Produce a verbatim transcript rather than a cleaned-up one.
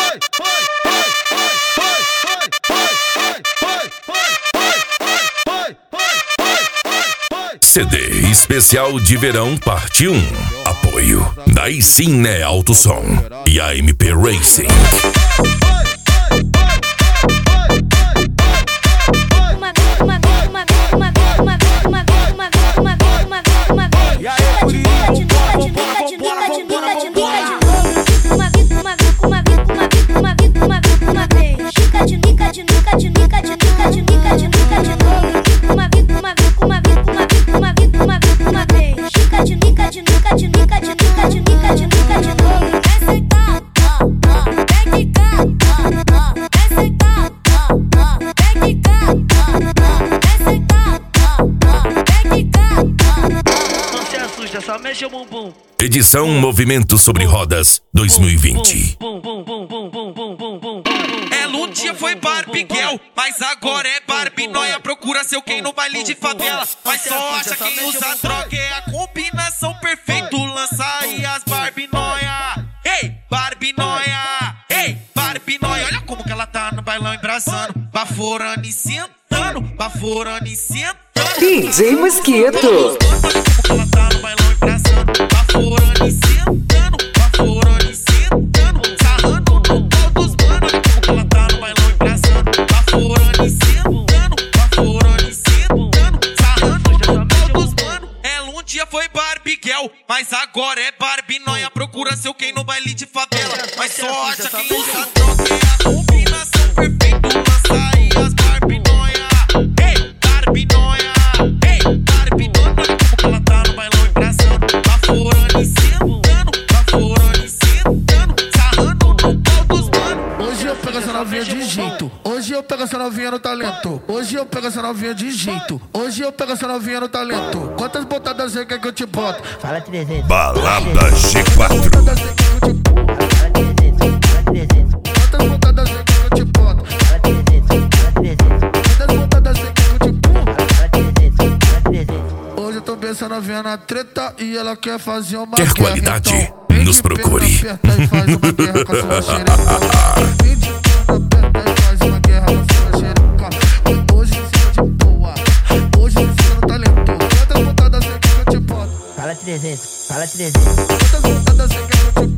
C D especial de verão parte um. Apoio Daí Sim Né Alto Som e A M P Racing. Só mexe o bumbum. Edição Movimento Sobre Rodas dois mil e vinte. Ela um dia foi Barbie Girl, mas agora é Barbie Noia. Procura seu quem no baile de favela, mas só acha quem usa droga. É a combinação perfeita, lança aí as Barbie Noia. Ei, Barbie Noia, ei, Barbie Noia. Olha como que ela tá no bailão embrasando, baforando e sentando, baforando e sentando. D J Mosquito. Ela tá no bailão embrasando, baforando e sentando, baforando e sentando, sarrando no pau dos mano. Ela tá no bailão embrasando, baforando e sentando, baforando e sentando, sarrando no pau dos mano. Ela um dia foi Barbie Girl, mas agora é Barbie Noia. Procura seu quem no baile de favela, mas só acha quem usa droga. É a combinação perfeita, lança aí as Barbie Noia. Ei, Barbie Noia, ei, Barbie Noia. Ela tá no bailão embrasando, baforando e sentando, baforando e sentando, sarrando no pau dos mano. Hoje eu pego essa novinha de jeito, hoje eu pego essa novinha no talento, hoje eu pego essa novinha de jeito, hoje eu pego essa novinha no talento. Quantas botadas você quer que eu te boto? Fala trezentos. Balada G quatro. Quantas botadas você quer que eu te boto? Fala trezentos. Fala trezentos. Quantas botadas você quer que eu te boto? Fala trezentos. Fala trezentos. Quantas botadas você quer que eu te boto? Fala trezentos. Fala trezentos. Hoje eu tô pensando a novinha na treta e ela quer fazer uma Quer guerra. qualidade? Então, vem Nos de procure. perna aperta e faz uma guerra com a sua xereca. Vem de perna aperta e faz uma guerra com a sua xereca. Hoje em cima de boa, hoje em cima no talento. Quantas botadas você quer que eu te boto? Fala trezentos. Fala trezentos. Quantas botadas você quer que eu te boto?